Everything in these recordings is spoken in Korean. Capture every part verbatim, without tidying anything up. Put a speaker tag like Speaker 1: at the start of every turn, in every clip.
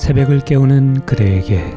Speaker 1: 새벽을 깨우는 그대에게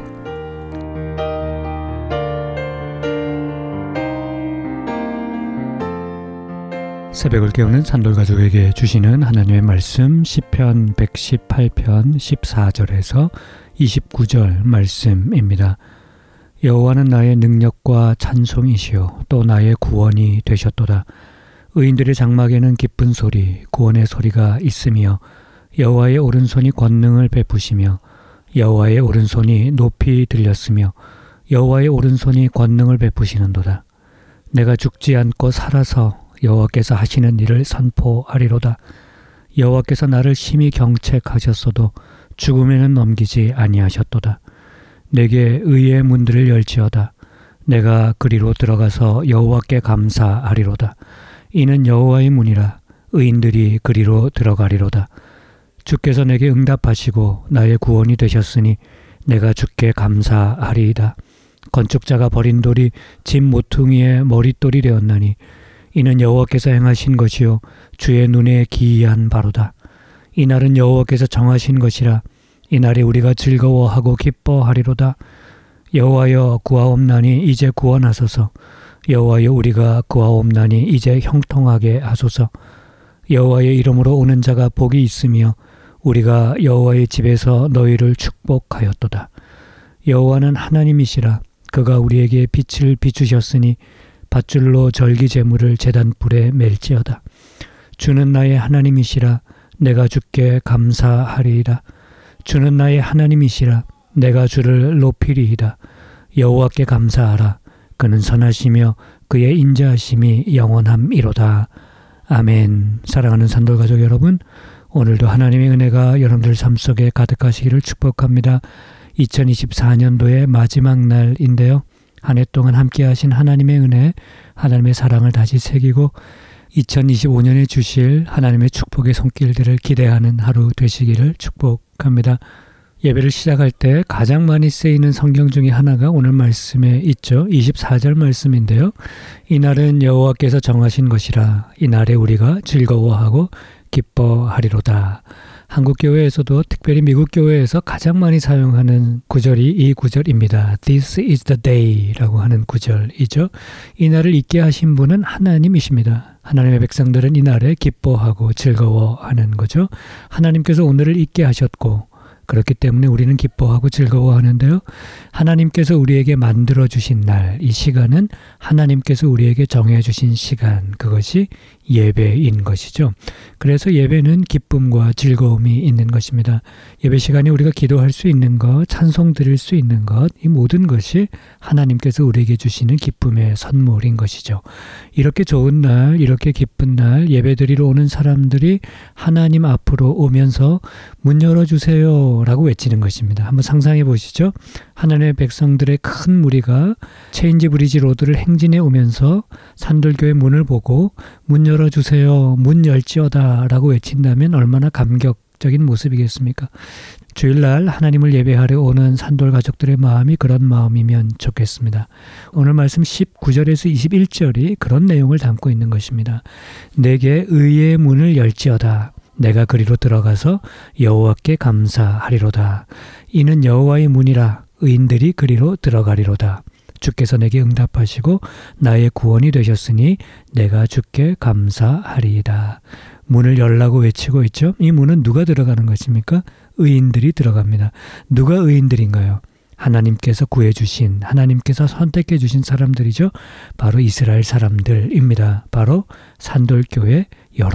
Speaker 1: 새벽을 깨우는 산돌가족에게 주시는 하나님의 말씀 시편 백십팔 편 십사 절에서 이십구 절 말씀입니다. 여호와는 나의 능력과 찬송이시요 또 나의 구원이 되셨도다. 의인들의 장막에는 기쁜 소리 구원의 소리가 있으며 여호와의 오른손이 권능을 베푸시며 여호와의 오른손이 높이 들렸으며 여호와의 오른손이 권능을 베푸시는도다. 내가 죽지 않고 살아서 여호와께서 하시는 일을 선포하리로다. 여호와께서 나를 심히 경책하셨어도 죽음에는 넘기지 아니하셨도다. 내게 의의 문들을 열지어다. 내가 그리로 들어가서 여호와께 감사하리로다. 이는 여호와의 문이라. 의인들이 그리로 들어가리로다. 주께서 내게 응답하시고 나의 구원이 되셨으니 내가 주께 감사하리이다. 건축자가 버린 돌이 집 모퉁이의 머릿돌이 되었나니 이는 여호와께서 행하신 것이요 주의 눈에 기이한 바로다. 이날은 여호와께서 정하신 것이라. 이날에 우리가 즐거워하고 기뻐하리로다. 여호와여 구하옵나니 이제 구원하소서. 여호와여 우리가 구하옵나니 이제 형통하게 하소서. 여호와의 이름으로 오는 자가 복이 있으며 우리가 여호와의 집에서 너희를 축복하였도다. 여호와는 하나님이시라. 그가 우리에게 빛을 비추셨으니 밧줄로 절기 제물을 제단불에 멜지어다. 주는 나의 하나님이시라. 내가 주께 감사하리이다. 주는 나의 하나님이시라. 내가 주를 높이리이다. 여호와께 감사하라. 그는 선하시며 그의 인자하심이 영원함이로다. 아멘. 사랑하는 산돌가족 여러분, 오늘도 하나님의 은혜가 여러분들 삶 속에 가득하시기를 축복합니다. 이천이십사 년도의 마지막 날인데요. 한 해 동안 함께 하신 하나님의 은혜, 하나님의 사랑을 다시 새기고 이천이십오 년에 주실 하나님의 축복의 손길들을 기대하는 하루 되시기를 축복합니다. 예배를 시작할 때 가장 많이 쓰이는 성경 중에 하나가 오늘 말씀에 있죠. 이십사 절 말씀인데요. 이날은 여호와께서 정하신 것이라. 이날에 우리가 즐거워하고 기뻐하리로다. 한국 교회에서도 특별히 미국 교회에서 가장 많이 사용하는 구절이 이 구절입니다. This is the day 라고 하는 구절이죠. 이날을 있게 하신 분은 하나님이십니다. 하나님의 백성들은 이날에 기뻐하고 즐거워하는 거죠. 하나님께서 오늘을 있게 하셨고 그렇기 때문에 우리는 기뻐하고 즐거워하는데요. 하나님께서 우리에게 만들어주신 날, 이 시간은 하나님께서 우리에게 정해주신 시간, 그것이 예배인 것이죠. 그래서 예배는 기쁨과 즐거움이 있는 것입니다. 예배 시간에 우리가 기도할 수 있는 것, 찬송 드릴 수 있는 것, 이 모든 것이 하나님께서 우리에게 주시는 기쁨의 선물인 것이죠. 이렇게 좋은 날, 이렇게 기쁜 날 예배 드리러 오는 사람들이 하나님 앞으로 오면서 문 열어주세요 라고 외치는 것입니다. 한번 상상해 보시죠. 하나님의 백성들의 큰 무리가 체인지 브리지 로드를 행진해 오면서 산돌교회 문을 보고 문 열어주세요, 문 열지어다 라고 외친다면 얼마나 감격적인 모습이겠습니까? 주일날 하나님을 예배하러 오는 산돌 가족들의 마음이 그런 마음이면 좋겠습니다. 오늘 말씀 십구 절에서 이십일 절이 그런 내용을 담고 있는 것입니다. 내게 의의 문을 열지어다. 내가 그리로 들어가서 여호와께 감사하리로다. 이는 여호와의 문이라. 의인들이 그리로 들어가리로다. 주께서 내게 응답하시고 나의 구원이 되셨으니 내가 주께 감사하리이다. 문을 열라고 외치고 있죠. 이 문은 누가 들어가는 것입니까? 의인들이 들어갑니다. 누가 의인들인가요? 하나님께서 구해주신, 하나님께서 선택해 주신 사람들이죠. 바로 이스라엘 사람들입니다. 바로 산돌교회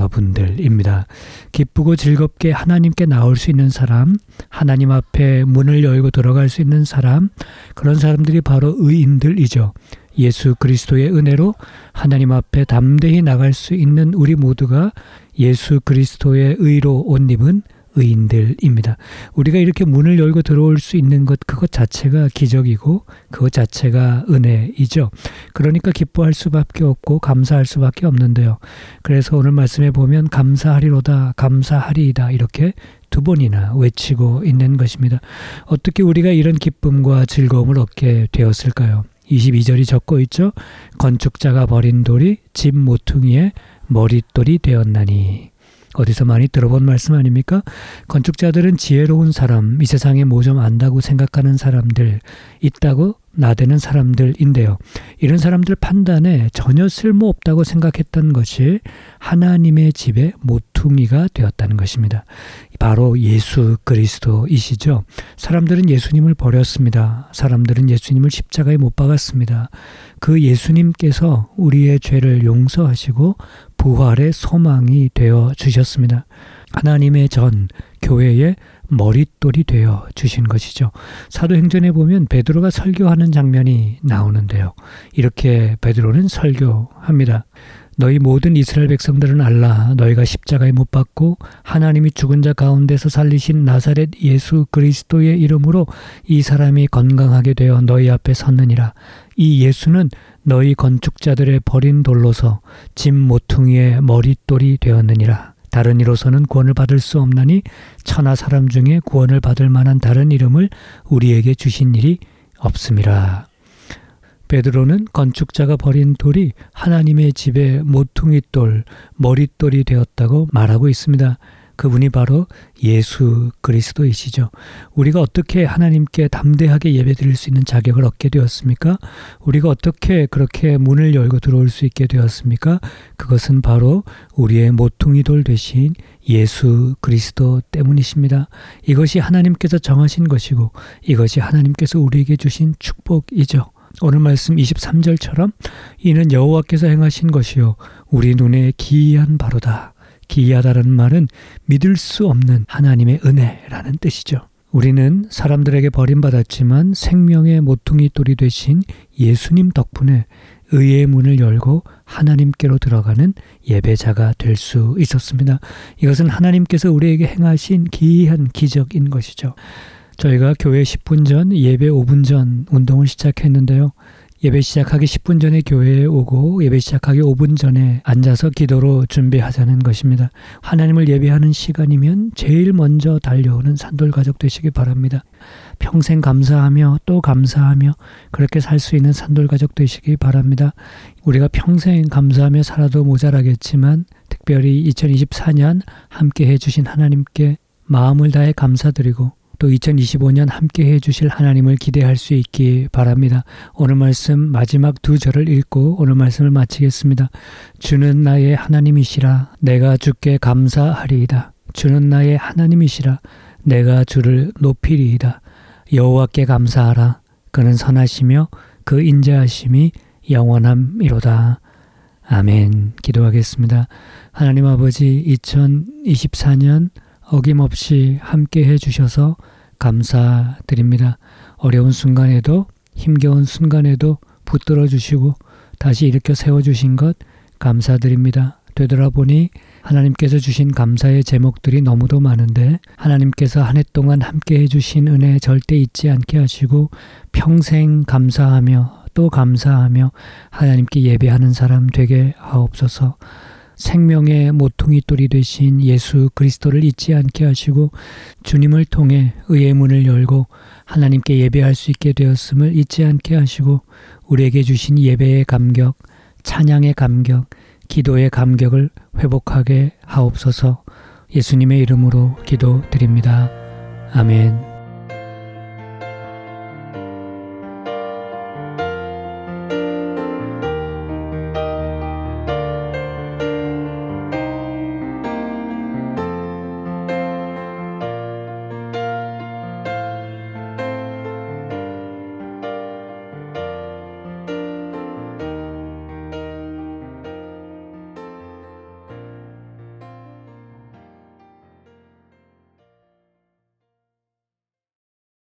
Speaker 1: 여러분들입니다. 기쁘고 즐겁게 하나님께 나올 수 있는 사람, 하나님 앞에 문을 열고 들어갈 수 있는 사람, 그런 사람들이 바로 의인들이죠. 예수 그리스도의 은혜로 하나님 앞에 담대히 나갈 수 있는 우리 모두가 예수 그리스도의 의로 옷 입은 의인들입니다. 우리가 이렇게 문을 열고 들어올 수 있는 것, 그것 자체가 기적이고 그것 자체가 은혜이죠. 그러니까 기뻐할 수밖에 없고 감사할 수밖에 없는데요. 그래서 오늘 말씀에 보면 감사하리로다, 감사하리이다 이렇게 두 번이나 외치고 있는 것입니다. 어떻게 우리가 이런 기쁨과 즐거움을 얻게 되었을까요? 이십이 절이 적고 있죠. 건축자가 버린 돌이 집 모퉁이의 머릿돌이 되었나니. 어디서 많이 들어본 말씀 아닙니까? 건축자들은 지혜로운 사람, 이 세상에 뭐 좀 안다고 생각하는 사람들, 있다고 나대는 사람들인데요. 이런 사람들 판단에 전혀 쓸모없다고 생각했던 것이 하나님의 집의 모퉁이가 되었다는 것입니다. 바로 예수 그리스도이시죠. 사람들은 예수님을 버렸습니다. 사람들은 예수님을 십자가에 못 박았습니다. 그 예수님께서 우리의 죄를 용서하시고 부활의 소망이 되어 주셨습니다. 하나님의 전 교회의 머릿돌이 되어 주신 것이죠. 사도행전에 보면 베드로가 설교하는 장면이 나오는데요. 이렇게 베드로는 설교합니다. 너희 모든 이스라엘 백성들은 알라. 너희가 십자가에 못 박고 하나님이 죽은 자 가운데서 살리신 나사렛 예수 그리스도의 이름으로 이 사람이 건강하게 되어 너희 앞에 섰느니라. 이 예수는 너희 건축자들의 버린 돌로서 집 모퉁이의 머릿돌이 되었느니라. 다른 이로서는 구원을 받을 수 없나니 천하 사람 중에 구원을 받을 만한 다른 이름을 우리에게 주신 일이 없음이라. 베드로는 건축자가 버린 돌이 하나님의 집의 모퉁이돌, 머릿돌이 되었다고 말하고 있습니다. 그분이 바로 예수 그리스도이시죠. 우리가 어떻게 하나님께 담대하게 예배드릴 수 있는 자격을 얻게 되었습니까? 우리가 어떻게 그렇게 문을 열고 들어올 수 있게 되었습니까? 그것은 바로 우리의 모퉁이돌 되신 예수 그리스도 때문이십니다. 이것이 하나님께서 정하신 것이고 이것이 하나님께서 우리에게 주신 축복이죠. 오늘 말씀 이십삼 절처럼 이는 여호와께서 행하신 것이요 우리 눈에 기이한 바로다. 기이하다라는 말은 믿을 수 없는 하나님의 은혜라는 뜻이죠. 우리는 사람들에게 버림받았지만 생명의 모퉁이돌이 되신 예수님 덕분에 의의 문을 열고 하나님께로 들어가는 예배자가 될 수 있었습니다. 이것은 하나님께서 우리에게 행하신 기이한 기적인 것이죠. 저희가 교회 십 분 전, 예배 오 분 전 운동을 시작했는데요. 예배 시작하기 십 분 전에 교회에 오고 예배 시작하기 오 분 전에 앉아서 기도로 준비하자는 것입니다. 하나님을 예배하는 시간이면 제일 먼저 달려오는 산돌가족 되시기 바랍니다. 평생 감사하며 또 감사하며 그렇게 살 수 있는 산돌가족 되시기 바랍니다. 우리가 평생 감사하며 살아도 모자라겠지만 특별히 이천이십사 년 함께 해주신 하나님께 마음을 다해 감사드리고 또 이천이십오 년 함께 해주실 하나님을 기대할 수 있기 바랍니다. 오늘 말씀 마지막 두 절을 읽고 오늘 말씀을 마치겠습니다. 주는 나의 하나님이시라 내가 주께 감사하리이다. 주는 나의 하나님이시라 내가 주를 높이리이다. 여호와께 감사하라. 그는 선하시며 그 인자하심이 영원함이로다. 아멘. 기도하겠습니다. 하나님 아버지 이천이십사 년 어김없이 함께 해주셔서 감사드립니다. 어려운 순간에도 힘겨운 순간에도 붙들어 주시고 다시 일으켜 세워주신 것 감사드립니다. 되돌아보니 하나님께서 주신 감사의 제목들이 너무도 많은데 하나님께서 한 해 동안 함께 해주신 은혜 절대 잊지 않게 하시고 평생 감사하며 또 감사하며 하나님께 예배하는 사람 되게 하옵소서. 생명의 모퉁이돌이 되신 예수 그리스도를 잊지 않게 하시고 주님을 통해 의의 문을 열고 하나님께 예배할 수 있게 되었음을 잊지 않게 하시고 우리에게 주신 예배의 감격, 찬양의 감격, 기도의 감격을 회복하게 하옵소서. 예수님의 이름으로 기도드립니다. 아멘.